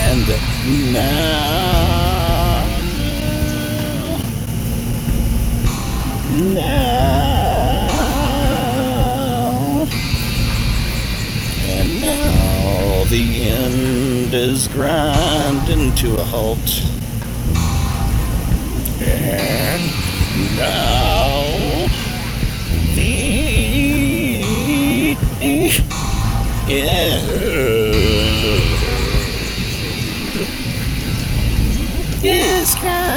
And now, and now the end is grinding to a halt. And now the end is grinding.